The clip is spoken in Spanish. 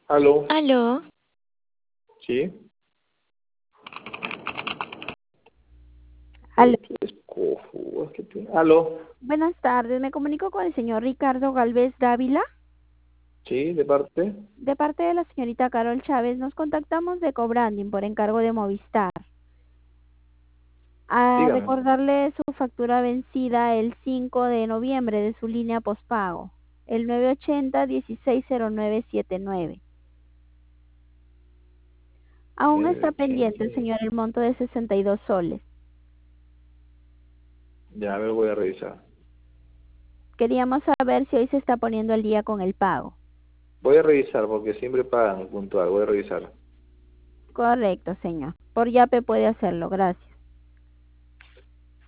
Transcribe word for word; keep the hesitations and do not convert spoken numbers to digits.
Aló, Aló, sí. Aló, Pero tú eres cojudo, que tú- Aló, buenas tardes, me comunico con el señor Ricardo Galvez Dávila. sí, de parte. De parte de la señorita Carol Chávez, nos contactamos de Cobranding por encargo de Movistar. A Dígame. recordarle su factura vencida el cinco de noviembre de su línea postpago, el nueve ochenta dieciséis cero nueve setenta y nueve. Aún está nueve ochenta. pendiente el señor el monto de sesenta y dos soles. Ya, a ver, voy a revisar. Queríamos saber si hoy se está poniendo al día con el pago. Voy a revisar porque siempre pagan puntual. Voy a revisar. Correcto, señor. Por Yape puede hacerlo, gracias.